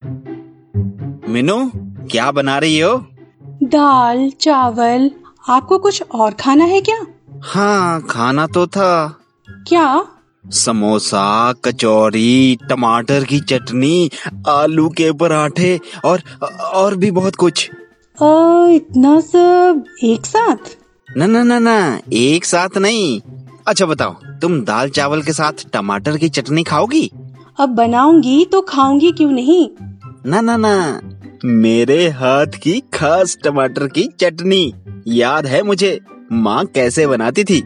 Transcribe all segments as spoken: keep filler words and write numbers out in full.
मीनू, क्या बना रही हो? दाल चावल। आपको कुछ और खाना है क्या? हाँ, खाना तो था। क्या? समोसा, कचौरी, टमाटर की चटनी, आलू के पराठे और और भी बहुत कुछ। आ, इतना सब एक साथ? ना ना ना ना, एक साथ नहीं। अच्छा बताओ, तुम दाल चावल के साथ टमाटर की चटनी खाओगी? अब बनाऊंगी तो खाऊंगी क्यों नहीं? ना ना ना, मेरे हाथ की खास टमाटर की चटनी। याद है मुझे, माँ कैसे बनाती थी।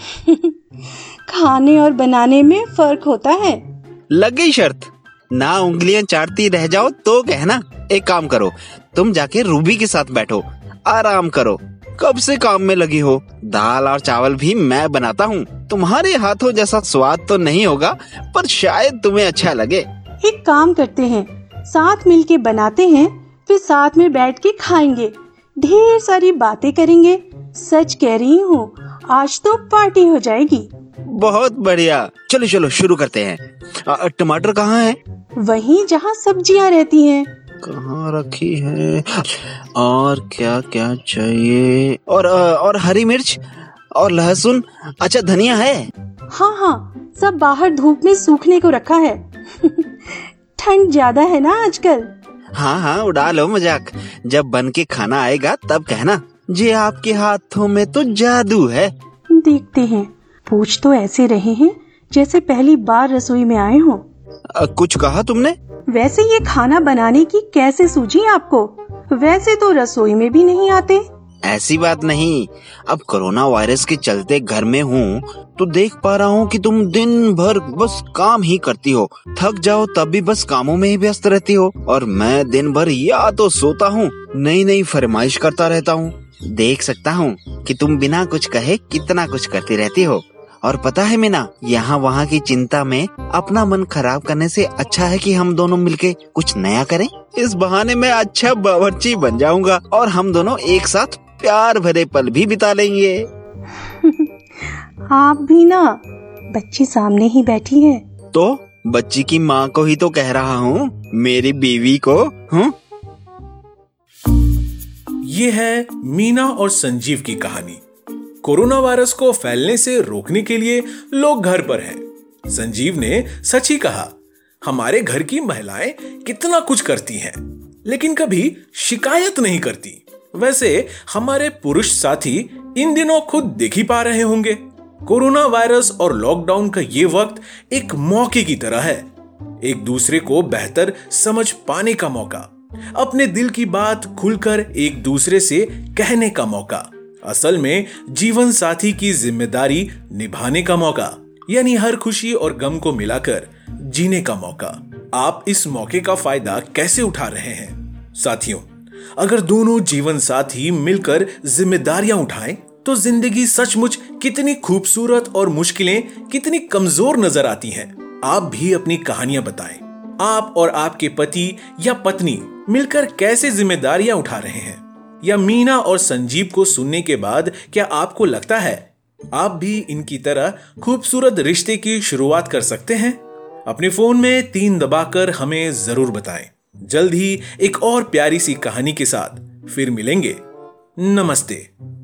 खाने और बनाने में फर्क होता है। लग गई शर्त? ना उंगलियां चाटती रह जाओ तो कहना। एक काम करो, तुम जाके रूबी के साथ बैठो, आराम करो। कब से काम में लगी हो? दाल और चावल भी मैं बनाता हूँ। तुम्हारे हाथों जैसा स्वाद तो नहीं होगा, पर शायद तुम्हें अच्छा लगे। एक काम करते हैं, साथ मिलके बनाते हैं, फिर साथ में बैठ के खाएंगे, ढेर सारी बातें करेंगे। सच कह रही हूँ, आज तो पार्टी हो जाएगी। बहुत बढ़िया, चलो चलो शुरू करते हैं। आ, टमाटर कहाँ है? वहीं जहाँ सब्जियाँ रहती हैं। कहाँ रखी है? और क्या क्या चाहिए? और और हरी मिर्च और लहसुन। अच्छा, धनिया है? हाँ हाँ, सब बाहर धूप में सूखने को रखा है। ठंड ज्यादा है ना आजकल। हाँ हाँ, उड़ा लो मजाक। जब बन के खाना आएगा तब कहना, जी आपके हाथों में तो जादू है। देखते हैं, पूछ तो ऐसे रहे हैं जैसे पहली बार रसोई में आए हो। कुछ कहा तुमने? वैसे ये खाना बनाने की कैसे सूझी आपको? वैसे तो रसोई में भी नहीं आते। ऐसी बात नहीं, अब कोरोना वायरस के चलते घर में हूँ तो देख पा रहा हूँ कि तुम दिन भर बस काम ही करती हो। थक जाओ तब भी बस कामों में ही व्यस्त रहती हो, और मैं दिन भर या तो सोता हूँ, नई नई फरमाइश करता रहता हूँ। देख सकता हूँ कि तुम बिना कुछ कहे कितना कुछ करती रहती हो। और पता है मीना, यहाँ वहाँ की चिंता में अपना मन खराब करने से अच्छा है कि हम दोनों मिलके कुछ नया करें। इस बहाने मैं अच्छा बावर्ची बन जाऊंगा और हम दोनों एक साथ प्यार भरे पल भी बिता लेंगे। आप भी ना, बच्ची सामने ही बैठी है। तो बच्ची की माँ को ही तो कह रहा हूँ, मेरी बीवी को। हूँ? ये है मीना और संजीव की कहानी। कोरोना वायरस को फैलने से रोकने के लिए लोग घर पर हैं। संजीव ने सच ही कहा, हमारे घर की महिलाएं कितना कुछ करती हैं, लेकिन कभी शिकायत नहीं करती। वैसे हमारे पुरुष साथी इन दिनों खुद देख ही पा रहे होंगे, कोरोना वायरस और लॉकडाउन का ये वक्त एक मौके की तरह है। एक दूसरे को बेहतर समझ पाने का मौका, अपने दिल की बात खुलकर एक दूसरे से कहने का मौका, असल में जीवन साथी की जिम्मेदारी निभाने का मौका, यानी हर खुशी और गम को मिलाकर जीने का मौका। आप इस मौके का फायदा कैसे उठा रहे हैं? साथियों, अगर दोनों जीवन साथी मिलकर जिम्मेदारियां उठाएं तो जिंदगी सचमुच कितनी खूबसूरत और मुश्किलें कितनी कमजोर नजर आती हैं। आप भी अपनी कहानियां बताएं। आप और आपके पति या पत्नी मिलकर कैसे जिम्मेदारियां उठा रहे हैं? या मीना और संजीव को सुनने के बाद क्या आपको लगता है आप भी इनकी तरह खूबसूरत रिश्ते की शुरुआत कर सकते हैं? अपने फोन में तीन दबाकर हमें जरूर बताएं। जल्द ही एक और प्यारी सी कहानी के साथ फिर मिलेंगे। नमस्ते।